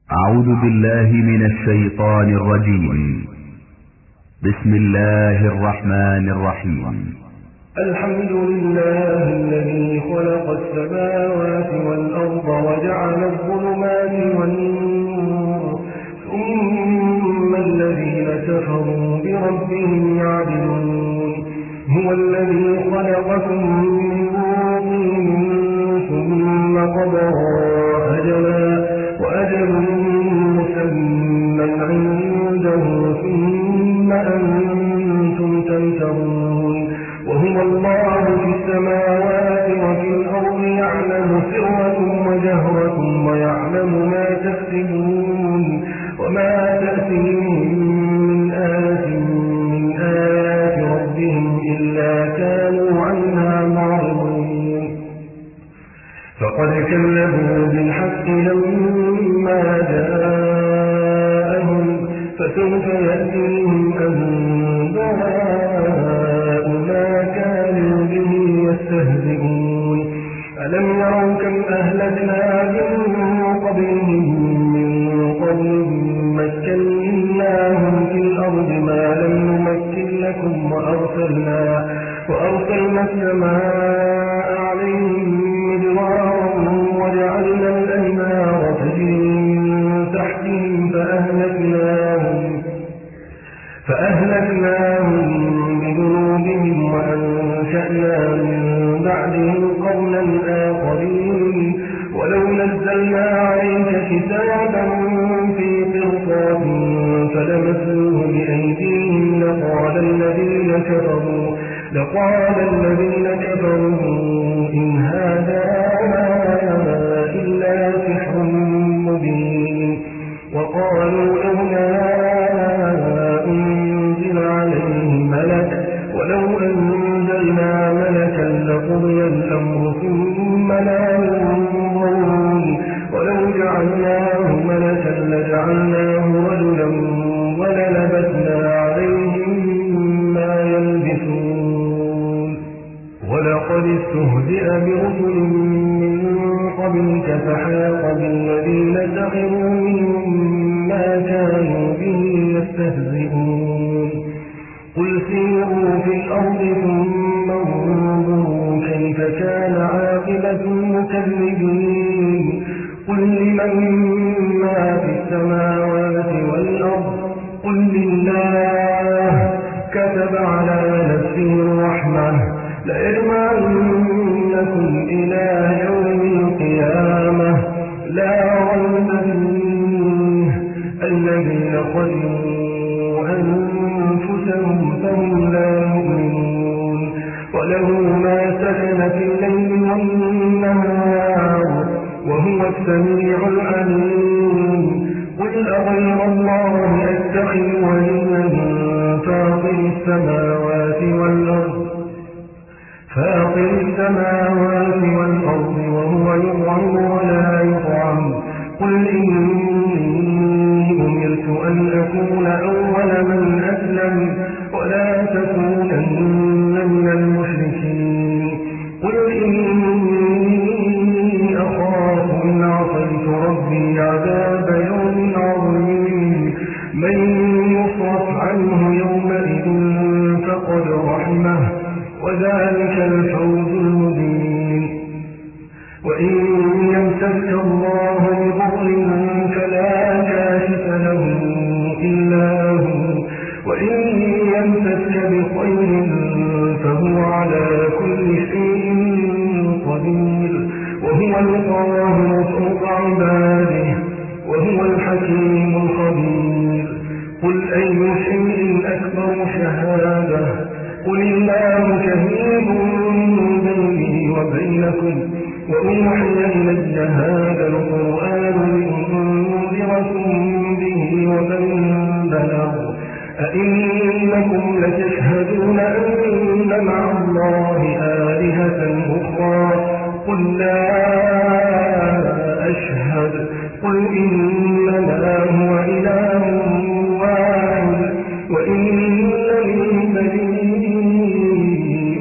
أعوذ بالله من الشيطان الرجيم. بسم الله الرحمن الرحيم. الحمد لله الذي خلق السماوات والأرض وجعل الظلمات والنور ثم الذين كفروا بربهم يعدلون. هو الذي خلقكم من طين ثم قضى أجلا وأجل مسمى عنده ثم أنتم تمترون. وهو الله في السماوات وفي الأرض يعلم سركم وجهركم ويعلم ما تكسبون. وما تأتيهم من آيات ربهم إلا كانوا عنها معرضين. فقد كذبوا بالحق لما جاءهم فسوف يأتيهم أنباء ما كانوا به يستهزئون. ألم يروا كم أهلكنا من قبلهم من قرن مكناهم في الأرض ما لم نمكن لكم وأرسلنا السماء عليهم مدرارا وجعلنا الأنهار تجري من تحتهم فأهلكناهم بذنوبهم وأنشأنا من بعدهم قرنا آخرين. ولو نزلنا عليك كتابا في قرطاس فلمسوه بأيديهم لقال الذين كفروا إن هذا إلا سحر مبين. وقالوا لولا أنزل عليه ملك ولو أنزلنا ملكا لقضي الأمر ثم لا ينظرون. ولو جعلناه ملكا لجعلناه رجلا وللبسنا عليهم ما يلبسون. ولقد استهزئ برسل من قبلك فحاق بالذين سخروا منهم ما كانوا به يستهزئون. قل سيروا في الأرض ثم انظروا كيف كان عاقبة المكذبين. قل لمن ما في السماوات والأرض قل لله كتب على نفسه الرحمة ليجمعنكم إلى يوم القيامة لا ريب فيه. الذين خسروا أنفسهم فهم لا يؤمنون. وله ما سكن في الليل والنهار وهو السميع العليم. قل أغير الله أتخذ وليا فاطر السماوات والأرض وهو يطعم ولا يطعم. قل إني أمرت أن أكون أول من أسلم ولا تكونن من المشركين. قل إني أخاف إن عصيت ربي عذاب يوم عظيم. من يصرف عنه يومئذ فقد رحمه وذلك الفوز المبين. وإن يمسك الله بضر فلا كاشف له إلا هو وإن يمسك بخير فهو على كل شيء قدير. وهو القاهر فوق عباده وهو الحكيم الخبير. قل أي شيء أكبر شهادة قل الله شهيد بيني وبينكم. وأوحي إلي هذا القرآن لأنذركم به ومن بلغ. أئنكم لتشهدون أن مع الله آلهة أخرى قل لا أشهد. قل إنما هو إله واحد وإنني بريء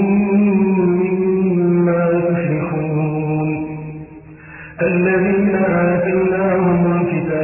مما تشركون. الذين آتيناهم الكتاب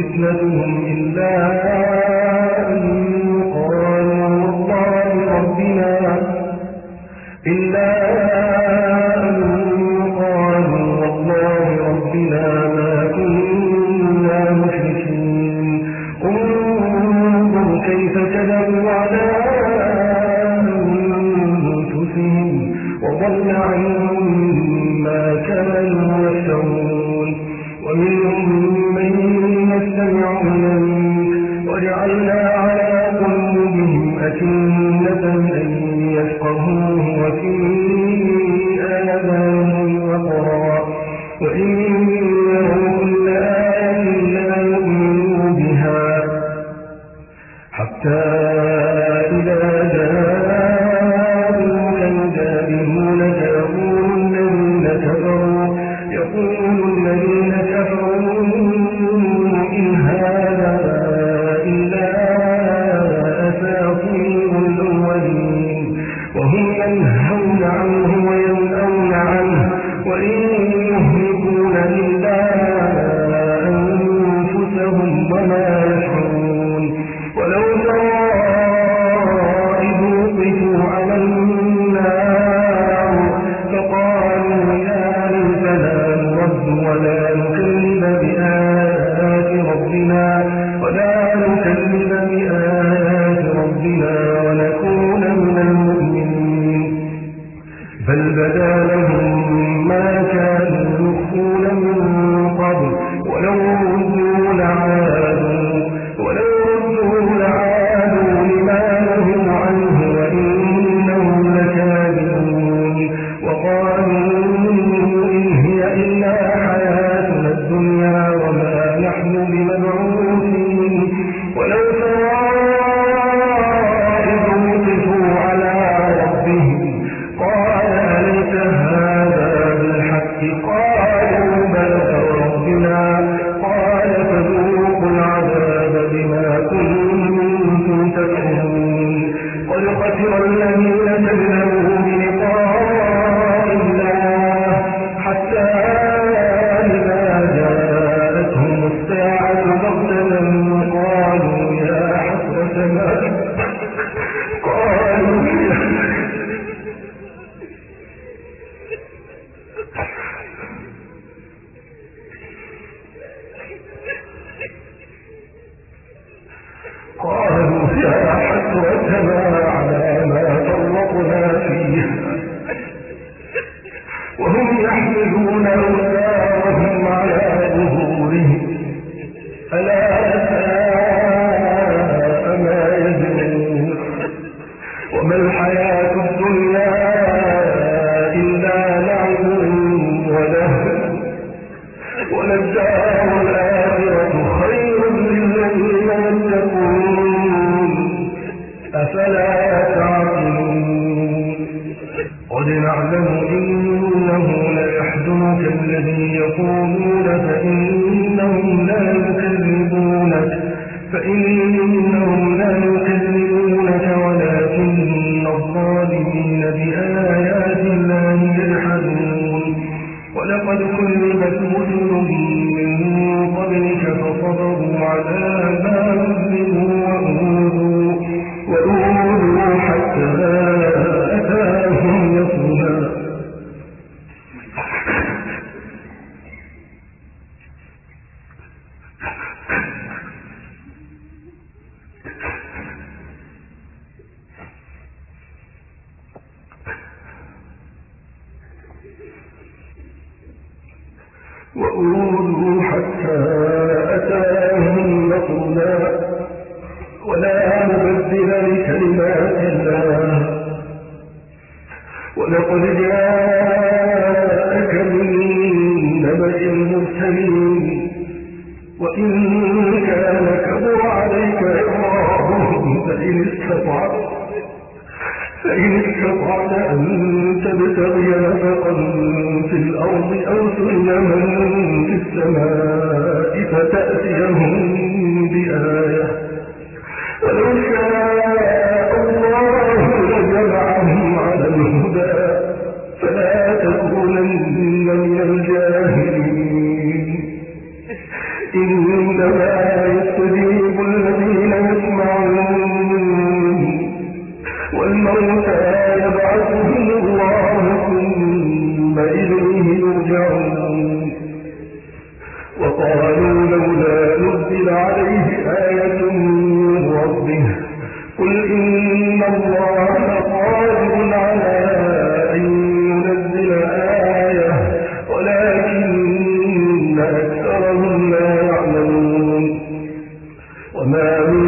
فتنتهم إلا أن قالوا والله ربنا ما كنا مشركين انظر كيف كذبوا على أنفسهم وضل عنهم ما كانوا يفترون ومنهم من يستمع إليك وجعلنا على قلوبهم أكنة أن يفقهوه وفي آذانهم وقرا وإن يروا كل آية لا يؤمنوا بها حتى إذا جاءوك يجادلونك يقول الذين كفروا إن هذا إلا أساطير الأولين وهم ينهون عنه وينأون عنه وإن يهلكون إلا أنفسهم وما يشعرون ولو ترى إذ وقفوا على النار فقالوا يا ليتنا نرد ولا نكذب بآيات ربنا ونكون من المؤمنين بل بدا لهم ما كانوا يخفون من قبل ولو ردوا لعادوا لما نهوا عنه وإنهم لكاذبون وقالوا إن هي إلا حياتنا الدنيا وما نحن بمبعوثين ولو ترى إذ وقفوا على ربهم قال أليس هذا بالحق قالوا بلى وربنا قال فذوقوا العذاب بما كنتم تكفرون قد خسر الذين كذبوا بلقاء الله حتى إذا جاءتهم الساعة بغتة قالوا يا حسرتنا على ما فرطنا فيه وهم يحملون أوزارهم على ظهورهم ألا ساء ما يزرون وما الحياة الدنيا إلا لعب ولهو وللدار الآخرة خير للذين يتقون أفلا تعقلون قد نعلم إنه ليحزنك الذي يقولون فإنهم لا يكذبونك ولكن الظالمين بآيات الله يجحدون ولقد كذبت رسل من قبلك فصبروا على ما كذبوا وأوذوا حتى أتاهم نصرنا ولا مبدل لكلمات الله ولقد جاءك من نبأ المرسلين وإن كان كبر عليك إعراضهم فإن استطعت أن تبتغي نفقا في الأرض أو سلما في السماء فتأتيهم بآية ولو شاء الله لجمعهم على الهدى فلا تكونن من الجاهلين إن إنما يستجيب الذين يسمعون والموتى يبعثهم الله ثم إليه يرجعون وقالوا لولا نزل عليه آية من ربه قل إن الله قادر على أن ينزل آية ولكن أكثرهم لا يعلمون وما من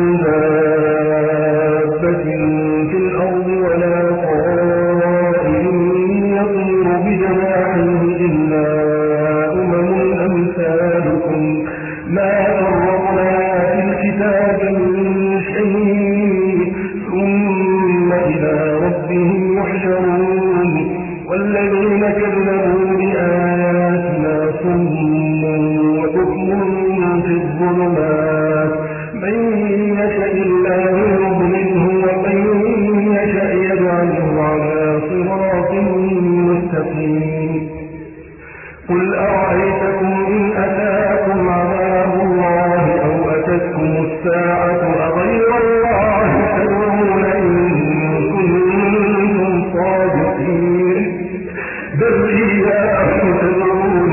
دابة في الأرض ولا طائر يطير بجناحه إلا أمم أمثالكم ما فرطنا في الكتاب من شيء ثم إلى ربهم يحشرون والذين كذبوا بآياتنا صم وبكم في الظلمات من يشاء الله يضلله ومن يشاء يجعله على صراط مستقيم قل أرأيتكم إن أتاكم عذاب الله أو أتتكم الساعة أغير الله تدعون إن كنتم صادقين بل إياه تدعون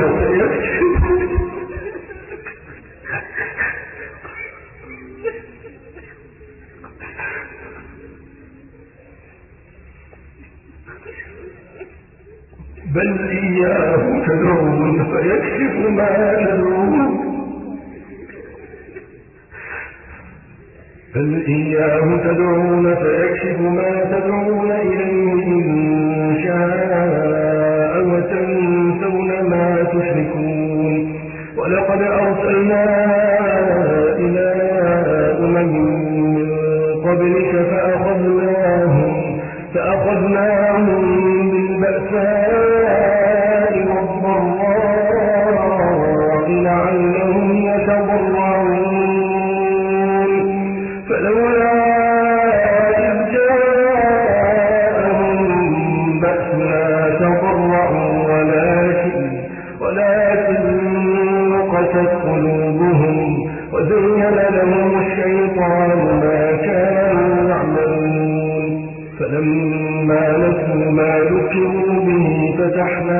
فيكشف ما تدعون بل إياه تدعون فيكشف ما تدعون إليه إن شاء وتنسون ما تشركون ولقد أرسلنا إلى أمم من قبلك فأخذناهم بالبأساء والضراء لعلهم يتضرعون فلولا إذ جاءهم بأسنا تضرعوا ولكن قست قلوبهم وزين لهم الشيطان ما كانوا يعملون فلما نسوا ما ذكروا به فتحنا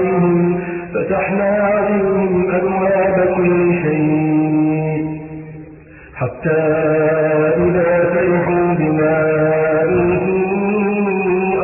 عليهم أبواب كل شيء حتى إذا فرحوا بما أوتوا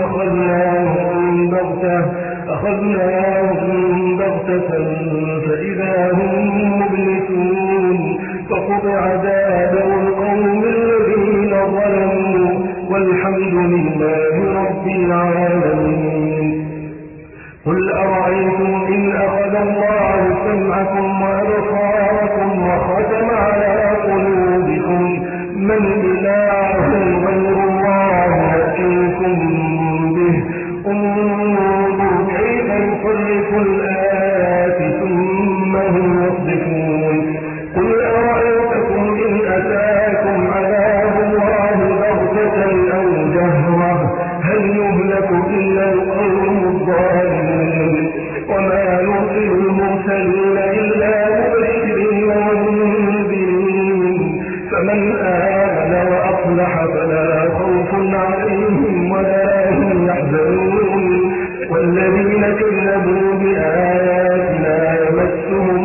أخذناهم بغتة فإذا هم مبلسون فقطع دابر القوم الذين ظلموا والحمد لله رب العالمين قل أرأيتم إن أخذ الله سمعكم وأبصاركم وختم على قلوبكم من إله غير الله يأتيكم به انظر كيف نصرف الآيات ثم هم يصدفون قل أرأيتكم إن أتاكم عذاب الله بغتة أو جهرة هل يهلك إلا القوم الظالمون وما نرسل المرسلين إلا مبشرين ومنذرين فمن آمن وأصلح فلا خوف عليهم ولا هم يحزنون والذين كذبوا بآياتنا يمسهم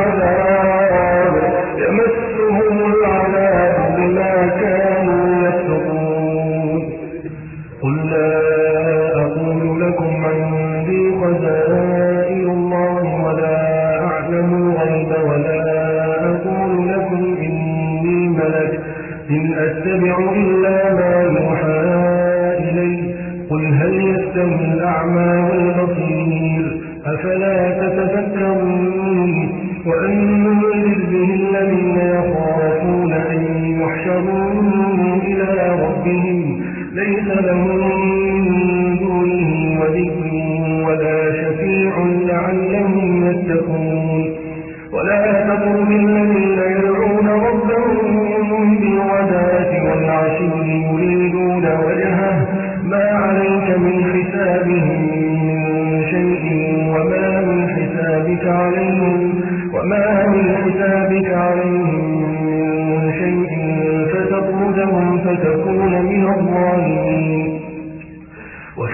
العذاب بما كانوا يفسقون قل لا أقول لكم عندي خزائن الله ولا أعلم الغيب ولا أقول لكم إني ملك إن أتبع إلا ما يوحى إلي قل هل يستوي الأعمى والبصير أفلا تتذكرون وأنذر به الذين يخافون أن يحشروا إلى ربهم ليس لهم من دونه ولي ولا شفيع لعلهم يتقون ولا تطرد الذين يدعون ربهم بالغداة والعشي يريدون وجهه ما عليك من حسابهم من شيء وما من حسابك عليهم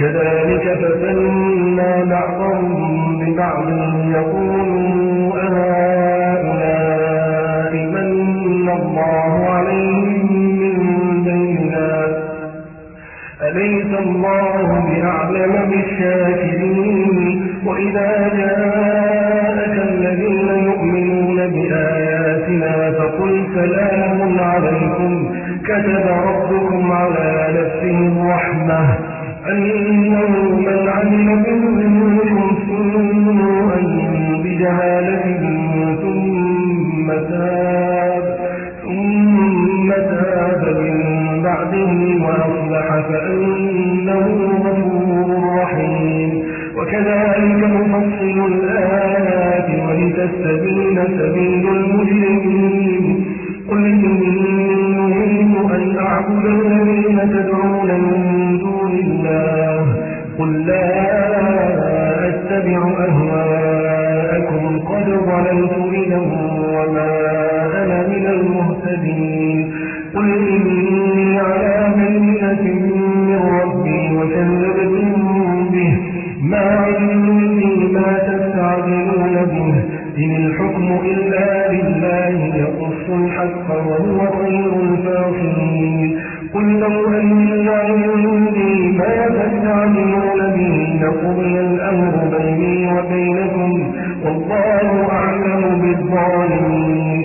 وكذلك فتنا بعضهم ببعض يقولوا أهؤلاء من الله عليهم من بيننا أليس الله بأعلم بالشاكرين وإذا جاءك الذين يؤمنون بآياتنا فقل سلام عليكم كتب ربكم على نفسه الرحمة أنه من عمل منكم سوءا بجهالة ثم تاب من بعده وأصلح فأنه غفور رحيم وكذلك نفصل الآيات ولتستبين سبيل المجرمين قل إني نريد أن أعبد الذين تدعون من دون الله قل لا أتبع أهواءكم قد ضللت إذا وما أنا من المهتدين قل إني على بينة من ربي وكذبتم به ما عندي ما تستعجلون به إن الحكم إلا لله يقص الحق وهو خير الفاصلين قل لو أن عندي ما تستعجلون به لقضي الأمر بيني وبينكم والله أعلم بالظالمين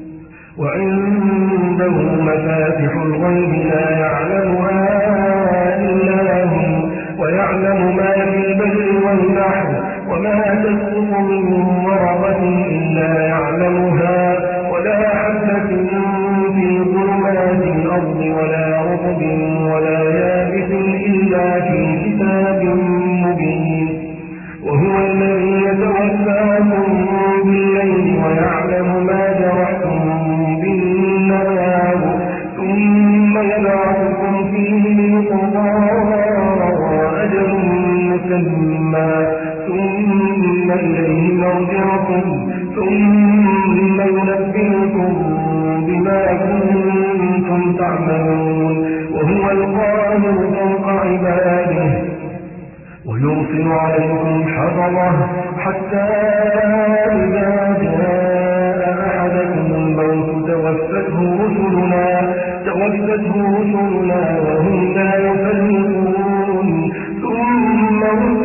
وعنده مفاتح الغيب لا يعلمها إلا هو ويعلم ما في البر والبحر وما تسقط من ورقة إلا يعلمها ولا حبة في ظلمات الأرض ولا رطب ولا يابس إلا في كتاب مبين وهو الذي يتوفاكم بالليل ويعلم ما جرحتم بالنهار ثم يبعثكم فيه ليقضى أجل مسمى ثم إليه مرجعكم ثم ينبئكم بما كنتم تعملون وهو القاهر فوق عباده ويرسل عليكم حفظه حتى إذا جاء أحدكم الموت توفته رسلنا وهم لا يفرقون ثم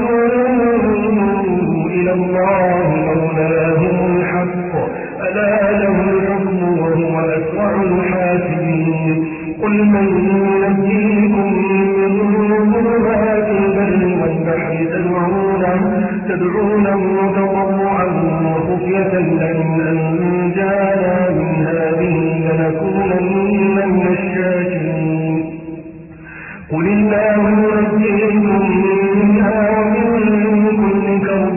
ردوا إلى الله مولاهم الحق ألا له الحكم وهو أسرع الحاسبين قل من ينجيكم من ظلمات البر والبحر تدعونه تضرعا وخفية لئن أنجانا من هذه لنكونن من الشاكرين قل الله ينجيكم منها ومن كل كرب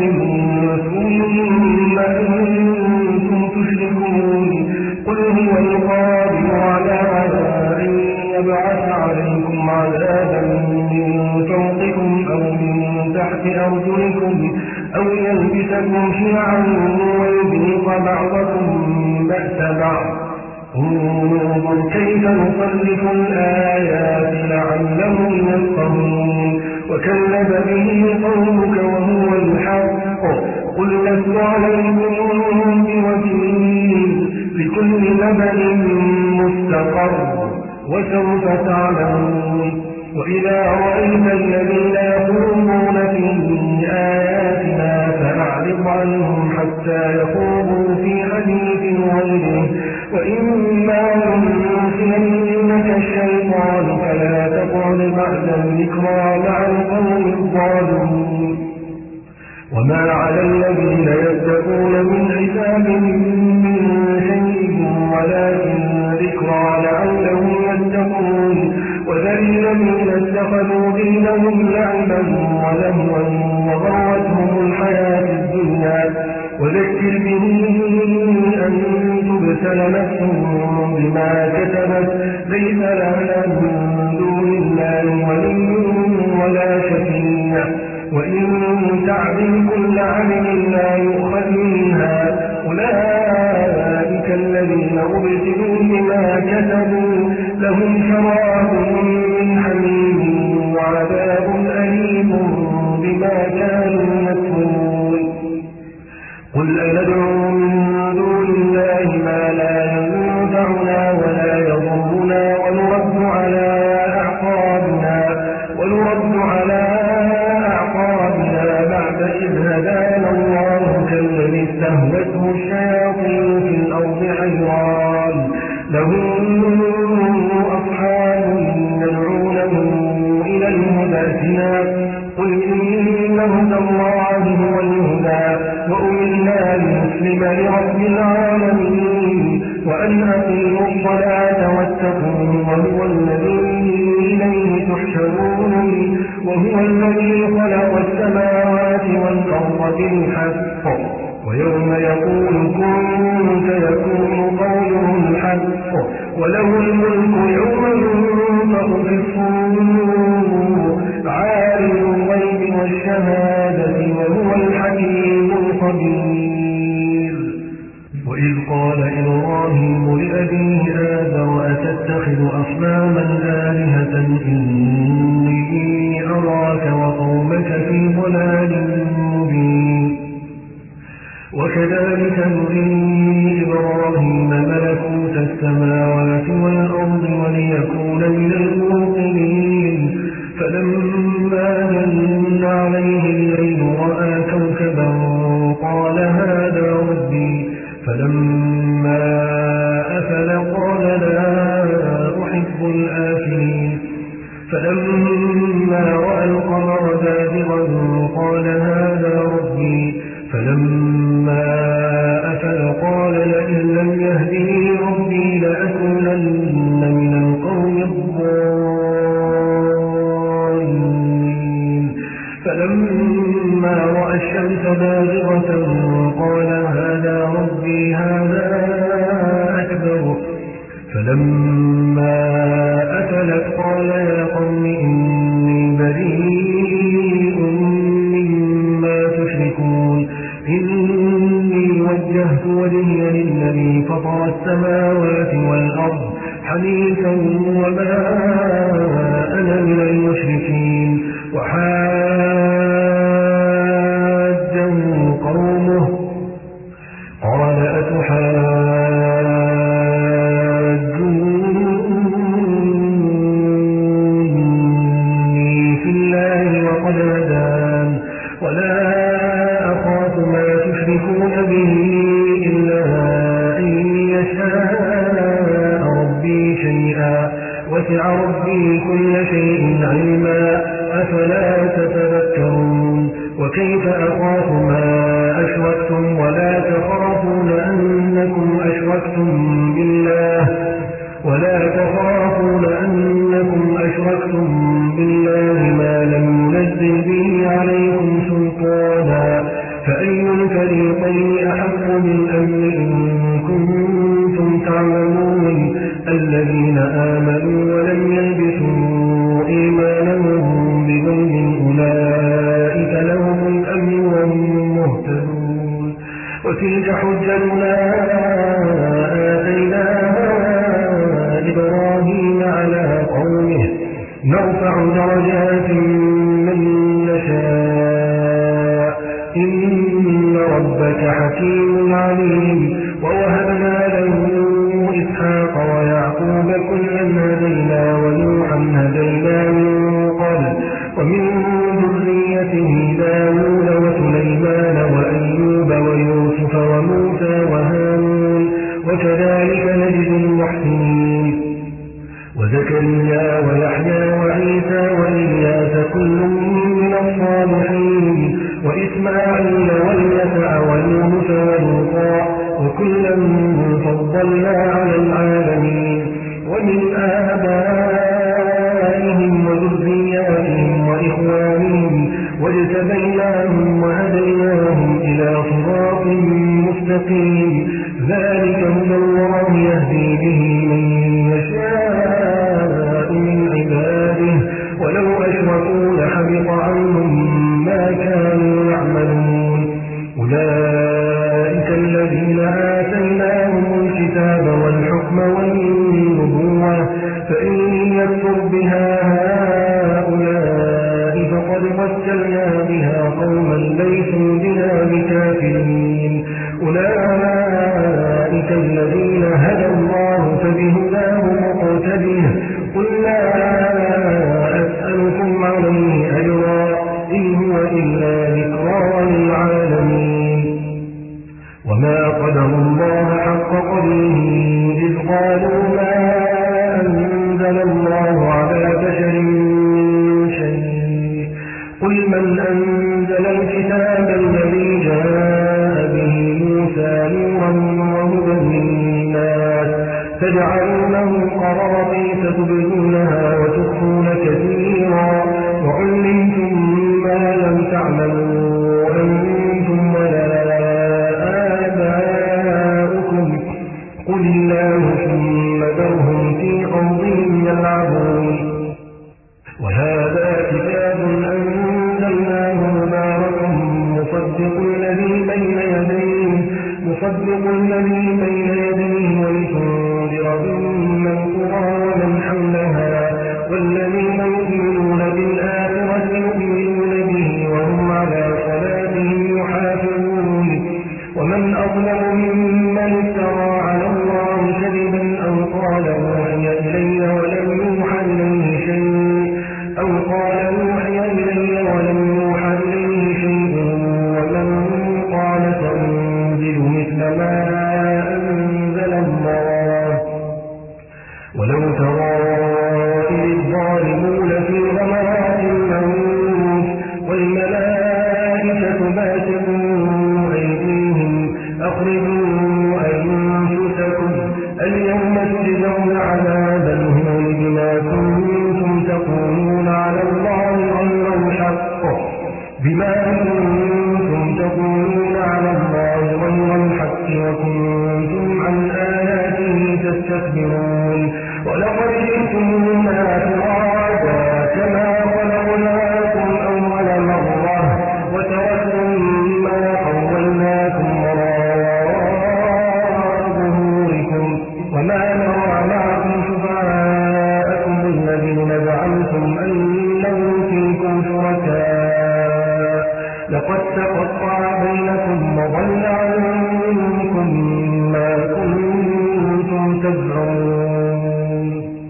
ثم أنتم تشركون قل هو القادر على أن يبعث عليكم عذابا من فوقكم أو من تحت أرجلكم أو يلبسكم شيعا ويذيق بعضكم بأس بعض انظر كيف نصرف الآيات لعلهم يفقهون وكذب به قومك وهو الحق قل لست عليكم بوكيل لكل نبأ مستقر وسوف تعلمون وإذا رأيت الذين يخوضون في آياتنا فأعرض عنهم حتى يخوضوا في حديث غيره وإما ينسينك الشيطان فلا تقعد بعد الذكرى مع القوم الظالمين وما على الذين يتقون من حسابهم من شيء ولكن ذكرى لعلهم يتقون وذل الذين اتخذوا دينهم لعبا ولهوا وغرتهم الحياة الدنيا وذكر به أن تبسل نفس بما كتبت ليس لها من دون الله ولي ولا شفيع وإن تعدل كل عدل لا يؤخذ منها أولئك الذين أبسلوا بما كتبوا لهم شراب من حميم وعذاب أليم عليم بما كانوا يكفرون قل أندعو من دون الله ما لا ينفعنا ولا يضرنا ونرد على أعقابنا بعد إذ هدانا الله كالذي استهوته الشياطين في الأرض حيران له أصحاب يدعونه إلى الهدى ائتنا قل إن هدى الله هو الهدى وأمرنا لنسلم لرب العالمين وأن أقيموا الصلاة واتقوه وهو الذي إليه تحشرون وهو الذي خلق السماوات والأرض بالحق ويوم يقول كن فيكون قوله الحق وله الملك يوم ينفخ في الصور عالم الغيب والشهادة وهو الحكيم الخبير وإذ قال إبراهيم لأبيه آزر أتتخذ أصناما آلهة إني أراك وقومك في ضلال مبين وكذلك نري إبراهيم ملكوت السماوات والأرض وليكون من الموقنين فلما جن عليه الليل رأى كوكبا قال هذا ربي فلما أفل قال لا أحب الآفلين فلما رأى القمر بازغا قال هذا ربي فلما أفل قال لئن لم يهدني ربي لأكونن من القوم الضالين فلما رأى الشمس بازغة قال هذا ربي هذا أكبر فلما أفلت قال يا قوم إني بريء مما تشركون إني وجهت وجهي للذي فطر السماوات والأرض حنيفا وما أنا من المشركين وحاجه قومه قال أتحاجوني في الله وقد هدان ولا أخاف ما تشركون به إلا أن يشاء ربي شيئا وسع ربي كل شيء علما أفلا تتذكرون وكيف أخاف ما أشركتم ولا تخافون أنكم أشركتم بالله ما لم ينزل به عليكم سلطانا فأي الفريقين أحق بالأمن إن كنتم تعلمون الذين آمنوا ولم يلبسوا إيمانهم بظلم أولئك لهم الأمن وهم مهتدون وتلك حجتنا آتيناها إبراهيم على قومه نرفع درجات من نشاء إن ربك حكيم عليم ووهبنا له إسحاق ويعقوب كلا هدينا ونوحا هدينا من قبل ومن ذريته داود وسليمان وأيوب ويوسف وموسى وهارون وكذلك نجزي المحسنين وزكريا ويحيى وعيسى وإلياس كل من الصالحين وإسماعيل واليسع ويونس ولوطا وكلا فضلنا على العالمين ومن آبائهم وذرياتهم وإخوانهم واجتبيناهم وهديناهم إلى صراط مستقيم ذلك هدى الله يهدي به من يشاء من عباده ولو أشركوا لحبط عنهم ما كانوا يعملون أولئك الذين آتيناهم الكتاب والحكم والنبوة فإن يكفر بها هؤلاء فقد وبدلنا بها قوما ليسوا بها بكافرين أولئك الذين هدى الله فبهداه مقتده قل لا أسألكم عليه أجرا إن هو إلا ذكرى للعالمين وما قدر الله حق قدره إذ قالوا ما أنزل الله على بشر من شيء قل من أنزل الكتاب الذي جاء به موسى نورا وهدى للناس تجعلونه قراطيس تبدونها وتخفون كثيرا وعلمتم ما لم تعملوا أنتم ولا آباؤكم قل الله ثم ذرهم في خوضهم يلعبون وهذا كتاب أنزلناه مبارك مصدق الذي بين يديه ولتنذر أم القرى ومن حولها والذين يؤمنون بالآخرة يؤمنون به وهم على صلاتهم يحافظون ومن أظلم ممن افترى على الله كذبا أو قال أوحي إلي ولم يوحى إليه شيء ومن قال سأنزل مثل ما أنزل الله ولو ترى إذ الظالمون في غمرات الموت والملائكة باسطوا أيديهم أخرجوا أنفسكم اليوم تجزون عذاب الهون بما كنتم تقولون على الله غير الحق وكنتم عن آياته تستكبرون ولقد جئتمونا فرادا كما خلقناكم أول مرة وتركتم ما خولناكم وراء ظهوركم وما نرى معكم شفعاءكم الذين زعمتم أنهم فيكم شركاء لقد تقطع بينكم وضل عنكم ما كنتم تزعمون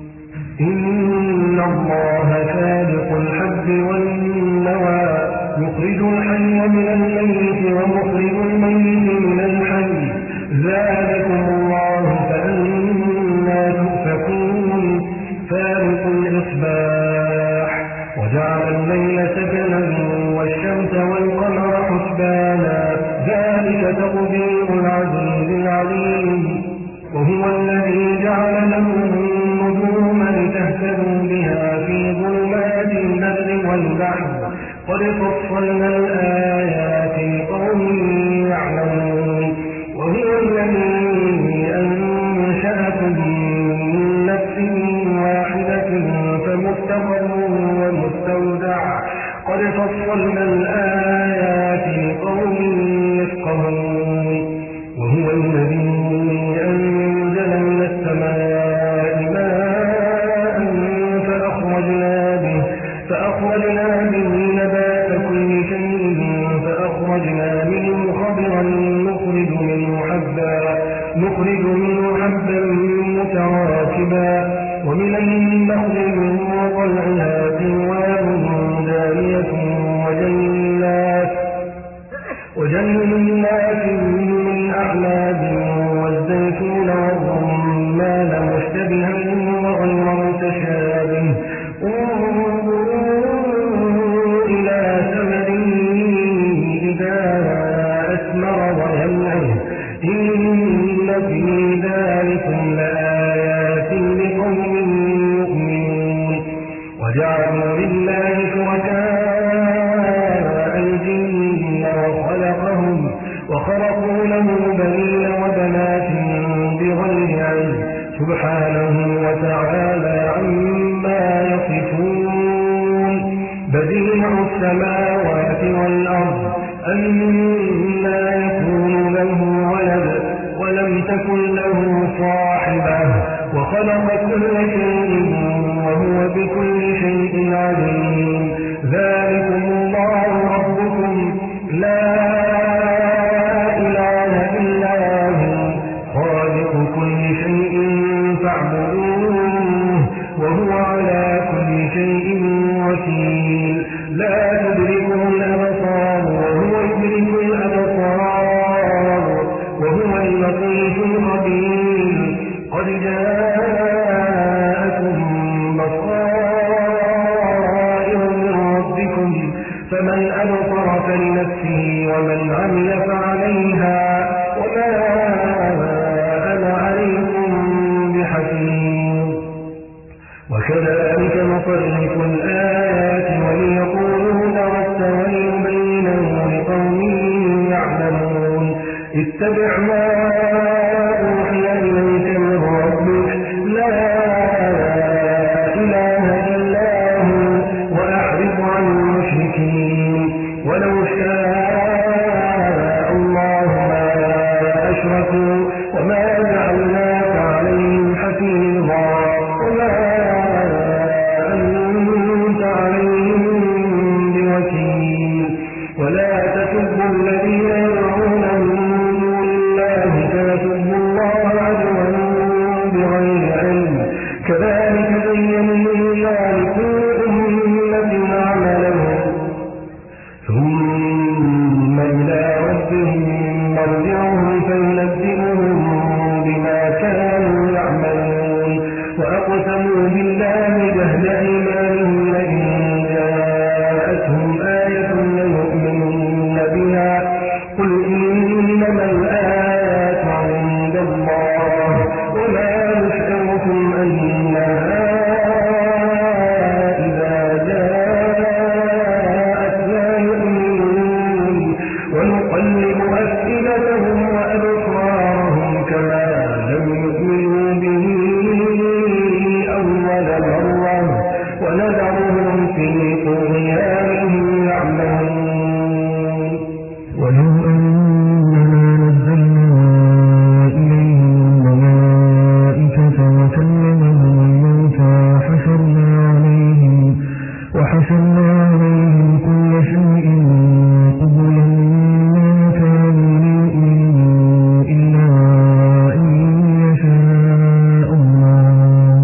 إن الله فالق الحب والنوى يخرج الحي من الميت ومخرج الميت من الحي ذلكم الله فأنا تؤفكون فالق الإصباح وجعل الليل سكنا والشمس والقمر حسبانا ذلك تقدير العزيز العليم وهو الذي جعل لكم النجوم لتهتدوا بها في ظلمات البر والبحر قد فصلنا الآيات لقوم يعلمون وهو الذي أنشأكم من نفس واحدة فمستقر ومستودع قد فصلنا الآيات لقوم يفقهون وهو الذي أنزل من السماء ماء فأخرجنا به نبات كل شيء فأخرجنا منه خضرا نخرج منه حبا متراكبا ومن النخل من طلعها قنوان دانية وجنات من أعناب والزيتون والرمان مشتبها وغير متشابه انظروا إلى ثمره إذا أثمر وينعه إن في ذلكم لآيات لقوم يؤمنون وجعلوا لله شركاء الجن وخلقوا له بنين وبنات بغير علم سبحانه وتعالى عما يصفون بديع السماوات والأرض أنى يكون له ولد ولم تكن له صاحبة وخلق كل شيء وهو بكل شيء عليم ذلكم الله قد جاءكم بصائر من ربكم فمن أبصر فلنفسه ومن عمل فعليها وما أنا عليكم بحفيظ وكذلك نصرف الآيات وليقولوا درست وليبينه لقوم يعلمون اتبع ما أوحي إليك من ربك لا إله إلا هو وأعرض عن المشركين ولو شاء الله ما أشركوا وما جعلناك عليهم حفيظا وما أنت عليهم بوكيل ولا تسبوا الذين يدعون من دون الله فيسبوا الله عدوا بغير علم كذلك زينا لكل أمة عملهم ثم إلى ربهم مرجعهم فينبئهم بما كانوا يعملون وأقسموا بالله جهد أيمانهم لئن جاءتهم آية ليؤمنن بها قل إنما الآيات عند الله وما نشعركم أنها إذا جاءت لا يؤمنون ونقلب أفئدتهم وأبصارهم كما لم يؤمنوا به أول مرة ونذرهم في طغيانهم يعمهون ولو أننا نزلنا إليهم الملائكة وكلمهم الموتى وحشرنا عليهم كل شيء قبلا ما كانوا ليؤمنوا إلا أن يشاء الله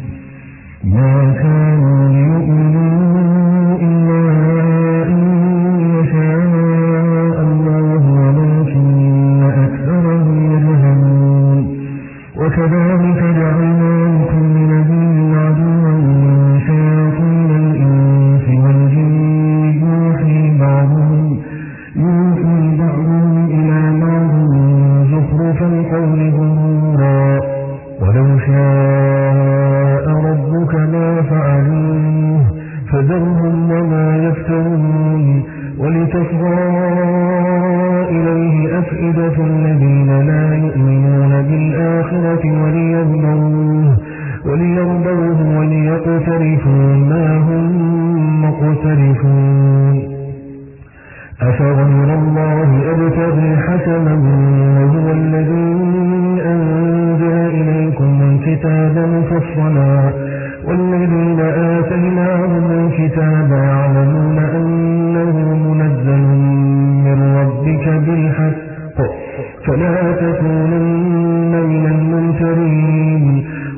ولكن أكثرهم يجهلون وكذلك جعلنا لكل نبي عدوا شياطين الإنس والجن يوحي بعضهم إلى بعض زخرف القول غرورا ولو شاء ربك ما فعلوه فذرهم وما يفترون ولتصغى إليه أفئدة الذين لا يؤمنون بالآخرة وليرضوه وليقترفوا ما هم مقترفون أفغير الله أبتغي حكما وهو الذي أنزل إليكم الكتاب مفصلا والذين آتيناهم الكتاب يعلمون أنه منزل من ربك بالحق فلا تكونن من الممترين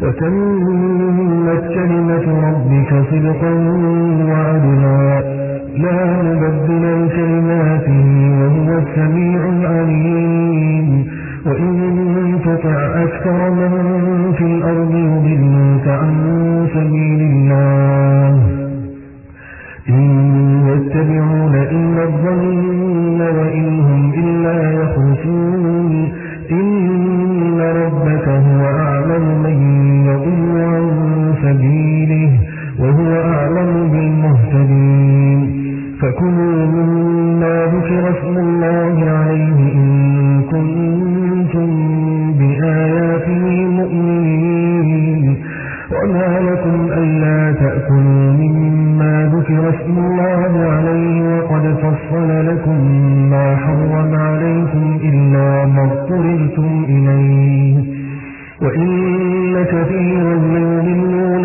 وتمت كلمة ربك صدقا وعدلا لا مبدل لكلماته وهو السميع العليم وإن تطع أكثر من في الأرض يضلوك عن سبيل الله إن يتبعون إلا الظن وإن هم إلا يخرصون إن ربك هو أعلم من يضل عن سبيله وهو أعلم بالمهتدين فكلوا مما ذكر اسم الله عليه إن كنتم بآياته مؤمنين وما لكم ألا تأكلوا مما ذكر اسم الله عليه وقد فصل لكم ما حرم عليكم إلا ما اضطررتم إليه وإن كثيرا ليضلون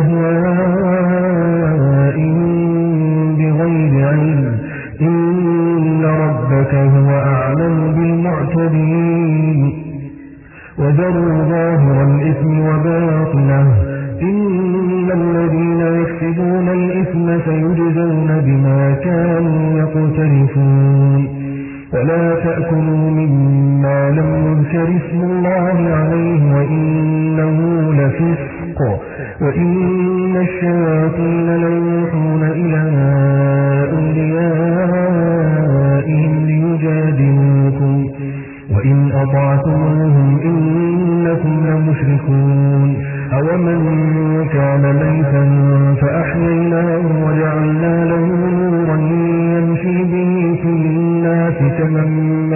بأهوائهم بغير علم إن ربك هو أعلم بالمعتدين وذروا ظاهر الإثم وباطنه إن الذين يكسبون الإثم سيجزون بما كانوا يقترفون ولا تأكلوا مما لم يذكر اسم الله عليه وإنه فسق وإن الشياطين ليوحون إلى أوليائهم ليجادلوكم وإن أطعتموهم إنكم لمشركون أومن كان ميتا فأحييناه وجعلنا له نورا يمشي به في الناس كمن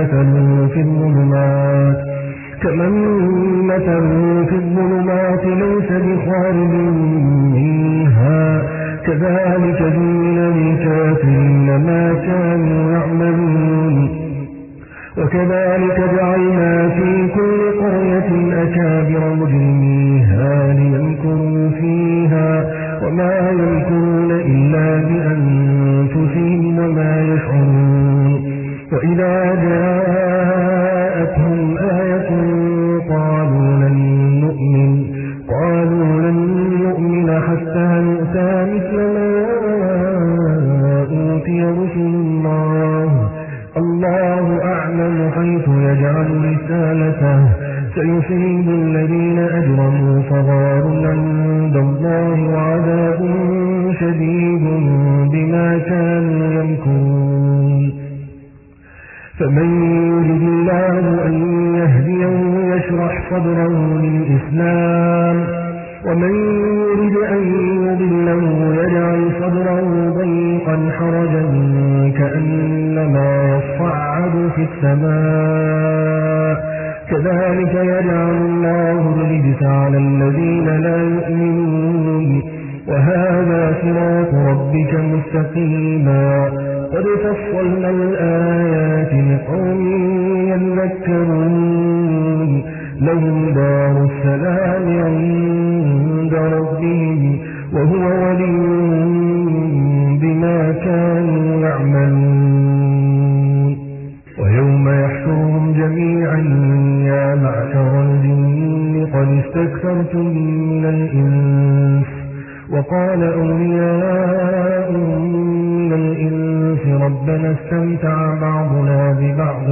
مثله في الظلمات ليس بخارج منها كذلك زين للكافرين ما كانوا يعملون وكذلك جعلنا في كل قرية أكابر مجرميها ليمكروا فيها وما يمكرون إلا بأنفسهم وما يشعرون وإذا جاءتهم آية قالوا لن نؤمن حتى نؤتى مثل ما أوتي رسل الله أعلم حيث يجعل رسالته سيصيب الذين أجرموا صغار عند الله وعذاب شديد بما كانوا يمكرون فمن يرد الله أن يهديه يشرح صدره للإسلام ومن يرد أن يضله يجعل صدره ضيقا حرجا كأنما يصعد في السماء كذلك يجعل الله الرجس على الذين لا يؤمنون وهذا صراط ربك مستقيما قد فصلنا الآيات لقوم يذكرون لهم دار السلام عند ربهم وهو وليهم بما كانوا يعملون ويوم يحشرهم جميعا يا معشر الجن قد استكثرتم من الإنس وقال أولياؤهم من الإنس ربنا استمتع بعضنا ببعض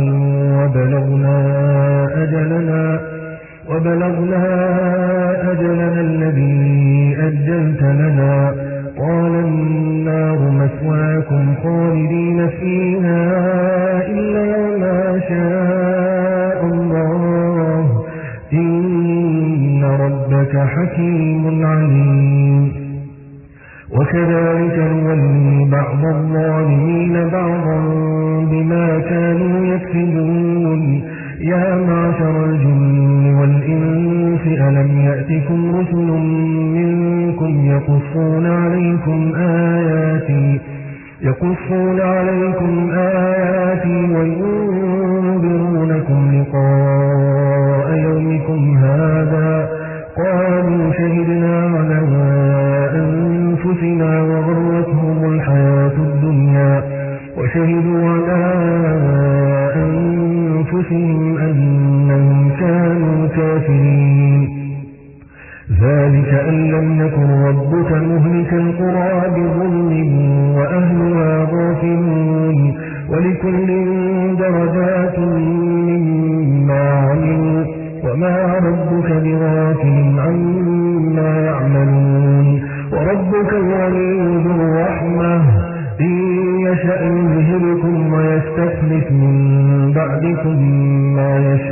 وبلغنا أجلنا الذي أجلت لنا قال النار مثواكم خالدين فيها إلا ما شاء الله إن ربك حكيم عليم وكذلك نولي بعض الظالمين بعضا بما كانوا يكسبون يا معشر الجن والإنس ألم يأتكم رسل منكم يقصون عليكم آياتي وينذرونكم لقاء يومكم هذا قالوا شهدنا على أنفسنا وغرتهم الحياة الدنيا وشهدوا على أنفسهم أنهم كانوا كافرين ذلك أن لم يكن ربك مهلك القرى بظلم وأهلها غافلون ولكل درجات مما عملوا وما ربك بغافل عما يعملون وربك الغني ذو الرحمة إن يشأ يذهبكم ويستخلف من بعدكم ما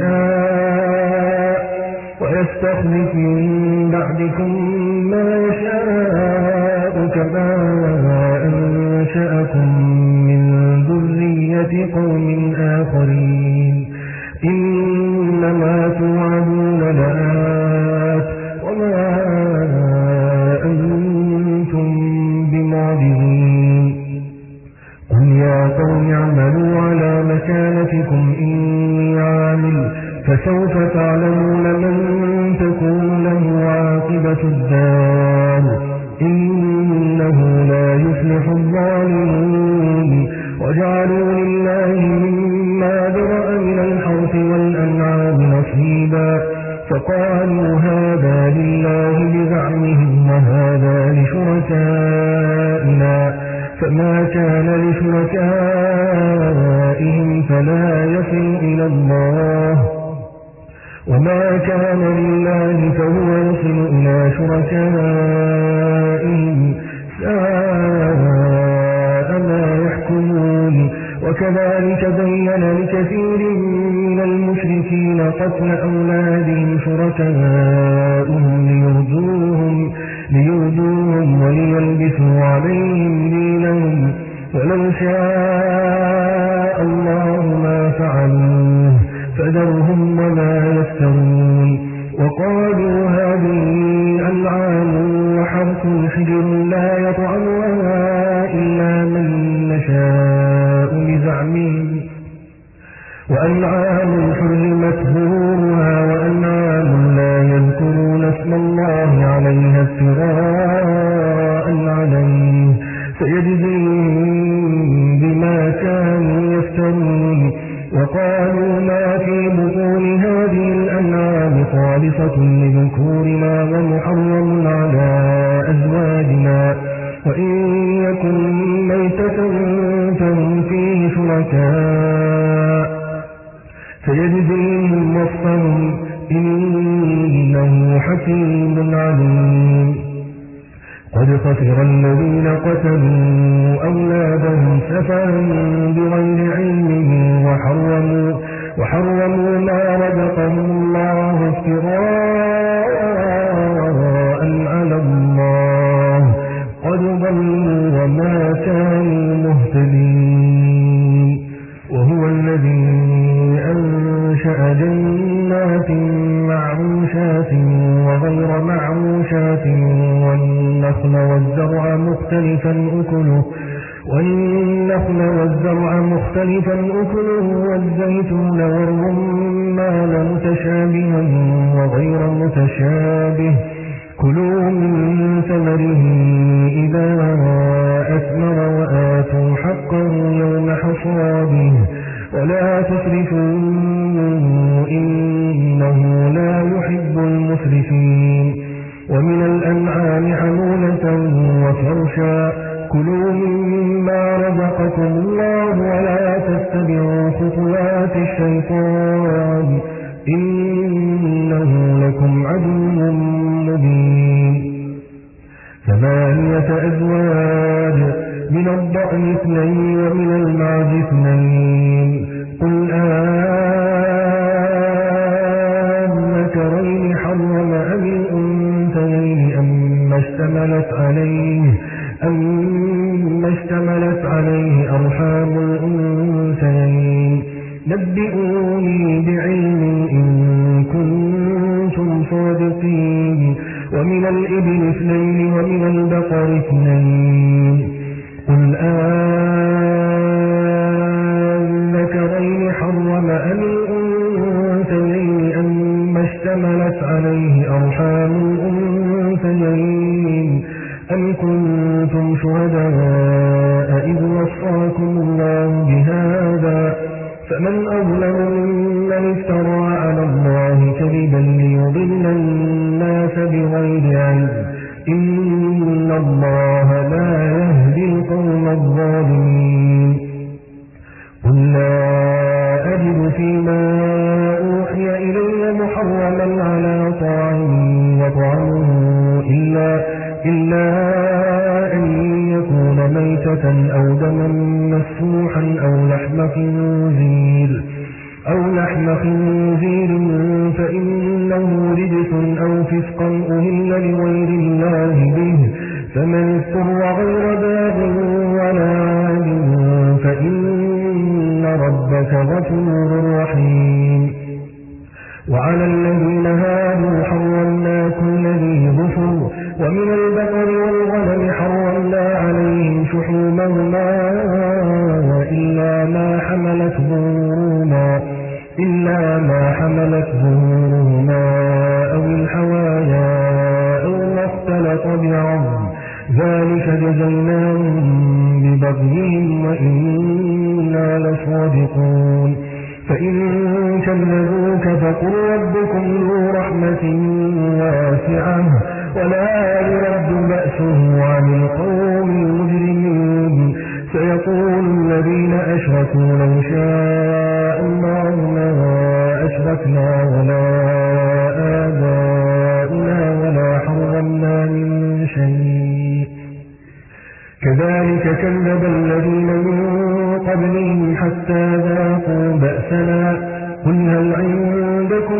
يشاء كما أنشأكم من ذرية قوم آخرين إنما توعدون لآت وما أنتم بمعجزين قل يا قوم اعملوا على مكانتكم إني عامل فسوف تعلمون من تكون له عاقبة الدار إنه لا يفلح الظالمون وجعلوا لله مما ذرأ من الحرث والأنعام نصيبا فقالوا هذا لله بزعمهم وهذا لشركائنا فما كان لشركائهم فلا يصل إلى الله وما كان لله فهو يصل إليه وقتل أولادهم شركاؤهم ليردوهم وليلبسوا عليهم دينهم ولو شاء الله ما فعلوه فذرهم وما يفترون وقالوا هذه أنعام وحرث حجر لا يطعمها إلا من نشاء بزعمهم وأنعام حرمت ظهورها وأنعام لا يذكرون اسم الله عليها افتراء عليه سيجزيهم بما كانوا يفترون وقالوا ما في بطون هذه الأنعام خالصة لذكورنا ومحرم على أزواجنا وإن يكن ميتة فهم فيه شركاء سيجزيهم وصفهم إنه حكيم عليم قد خسر الذين قتلوا أولادهم سفها بغير علم وحرموا ما رزقهم الله افتراء على الله قد ضلوا وما كانوا مهتدين وهو الذي أنشأ جنات معروشات وغير معروشات والنخل والزرع مختلفا أكله والزيتون والرمان متشابها وغير متشابه كلوا من ثمره إذا أثمر وآتوا حقه يوم حصاده ولا تسرفوا إنه لا يحب المسرفين ومن الأنعام حمولة وفرشا كلوا مما رزقكم الله ولا تتبعوا خطوات الشيطان إنه لكم عدو مبين 8 أزواج من الضأن 2 ومن المعز 2 قل الذكرين حرم أم الأنثيين أما اشتملت عليه أرحام الأنثيين نبئوني بعلم إن كنتم صادقين ومن الإبل 2 ومن البقر 2 قل الذكرين حرم أم الأنثيين أما اشتملت عليه أرحام الأنثيين أم كنتم شهداء إذ وصاكم الله بهذا فمن أظلم ممن افترى على الله كذبا ليضل الناس بغير علم إن الله لا يهدي القوم الظالمين قل لا أجد فيما أوحي إلي محرما على طاعم يطعمه إلا أن يكون ميتة أو دما مسفوحا أو لحم خنزير فإنه رجس أو فسقا أهل لغير الله به فمن اضطر غير باغ ولا عاد فإن ربك غفور رحيم وعلى الذين هادوا حرمنا كل ذي ظفر ومن البقر والغنم حرمنا عليهم شحومهما إلا ما حملت ظهورهما أو الحوايا أو ما اختلط بعظم ذلك جزيناهم ببغيهم وإنا لصادقون فإن كذبوك فقل ربكم ذو رحمة واسعة ولا يرد بأسه عن القوم المجرمين سيقول الذين أشركوا لو شاء الله ما أشركنا ولا آباؤنا ولا حرمنا من شيء كذلك كذب الذين من قبلهم حتى ذاقوا بأسنا قل هل عندكم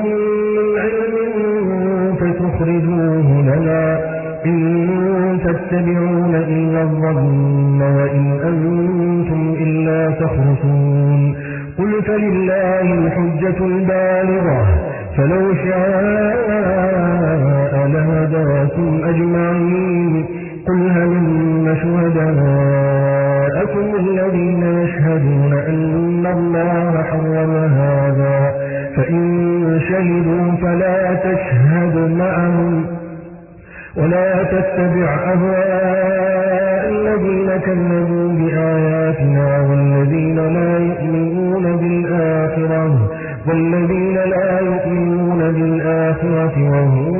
فاستغفروه لنا إن تتبعون إلا الظن وإن أنتم إلا تخرصون قل فلله الحجة البالغة فلو شاء لهداكم أجمعين قل هلم شهداءكم الذين يشهدون أن الله حرم هذا فإن شهدوا فلا تشهد معهم ولا تتبع أهواء الذين كذبوا بآياتنا والذين لا يؤمنون بالآخرة وهم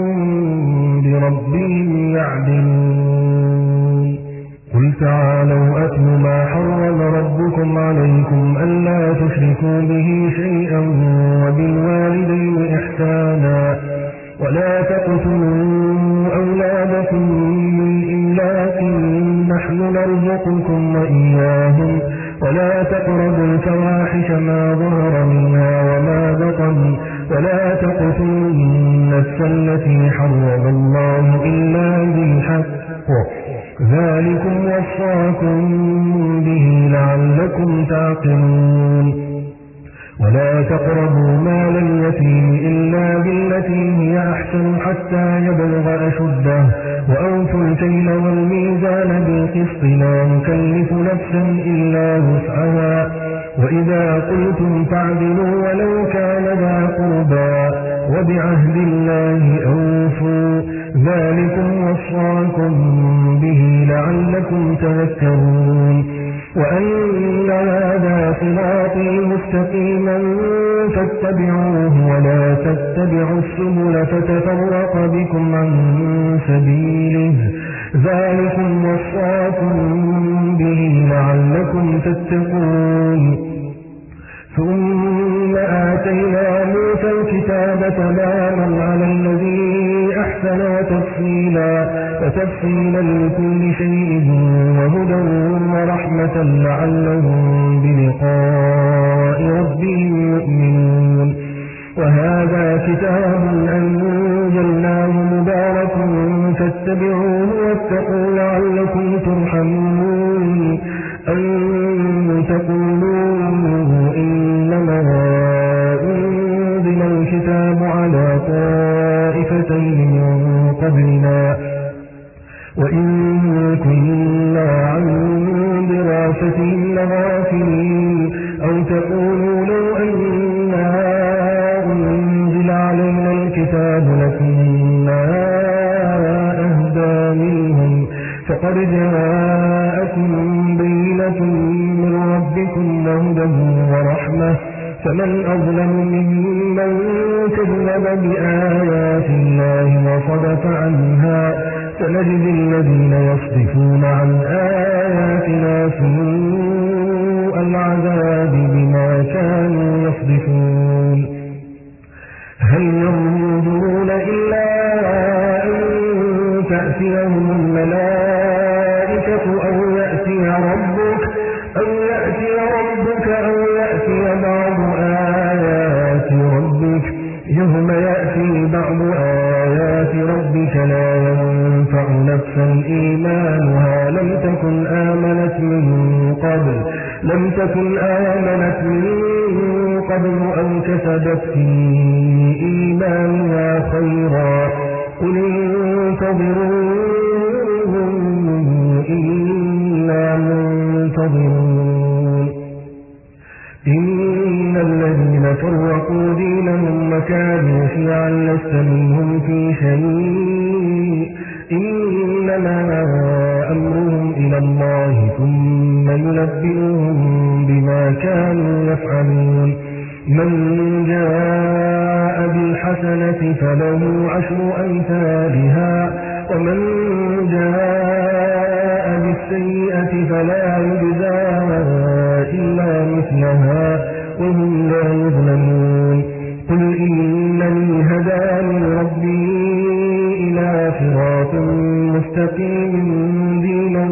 بربهم يعدلون قل تعالوا أتل ما حرم ربكم عليكم ألا تشركوا به شيئا وبالوالدين إحسانا ولا تقتلوا أولادكم من إملاق نحن نرزقكم وإياهم ولا تقربوا الفواحش ما ظهر منها وما بطن ولا تقتلوا النفس التي حرم الله إلا بالحق ذلكم وصاكم به لعلكم تعقلون ولا تقربوا مال اليتيم إلا بالتي هي أحسن حتى يبلغ أشده وأوفوا الكيل والميزان بالقسط لا نكلف نفسا إلا وسعها وإذا قلتم فاعدلوا ولو كان ذا قربى وبعهد الله أوفوا ذلكم وصاكم به لعلكم تذكرون وأن هذا صراطي مستقيما فاتبعوه ولا تتبعوا السبل فتفرق بكم عن سبيله ذلكم وصاكم به لعلكم تتقون ثم آتينا موسى الكتاب تماما على الذي أحسن وتفصيلا لكل شيء وهدى ورحمة لعلهم بلقاء ربهم يؤمنون وهذا كتاب أنزلناه مبارك فاتبعوه واتقوا لعلكم ترحمون أن تقولوا إنما أنزل الكتاب على طائفتين من قبلنا وإن كنا عن دراستهم لغافلين أو تقولوا لو أننا أنزل علينا الكتاب لكنا أهدى منهم فقد جاءكم بينة من ربكم وهدى ورحمة فمن أظلم ممن كذب بآيات الله وصدف عنها سنجزي الذين يصدفون عن آياتنا سوء العذاب بما كانوا يصدفون هل ينظرون إلا أن تأتيهم الملائكة أو يأتي ربك أو يأتي بعض آيات ربك يوم يأتي بعض آيات ربك لا ينفع نفسا إيمانها لم تكن آمنت من قبل أو كسبت في إيمانها خيرا قل انتظروا إنا منتظرون إن الذين فرقوا دينهم وكانوا شيعا لست منهم في شيء إنما أمرهم إلى الله ثم ينبئهم بما كانوا يفعلون من جاء بالحسنة فله عشر أمثالها ومن جاء بالسيئة فلا يجزى إلا مثلها وهم لا يظلمون قل إنني هداني ربي إلى صراط مستقيم دينا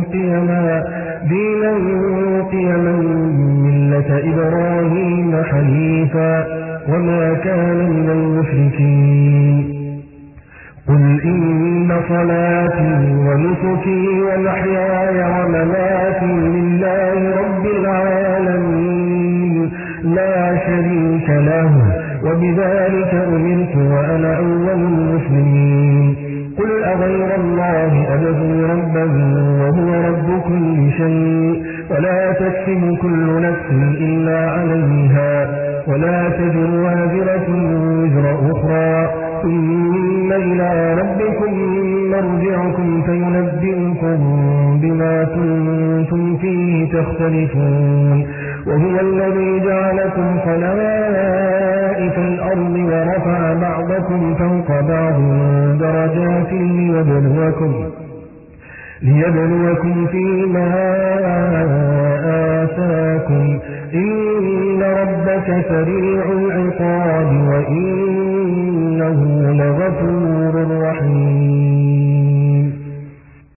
قيما ملة إبراهيم حنيفا وما كان من المشركين قل إن صلاتي ونسكي ومحياي ومماتي لله رب العالمين لا شريك له وبذلك أمرت وأنا أول المسلمين قل أغير الله أبغي ربا وهو رب كل شيء ولا تكسب كل نفس إلا عليها ولا تزر وازرة وزر أخرى ثم إلى ربكم مرجعكم فينبئكم بما كنتم فيه تختلفون وهو الذي جعلكم خلائف الأرض ورفع بعضكم فوق بعض درجات ليبلوكم فيما آتاكم إن ربك سريع العقاب وإنه لغفور رحيم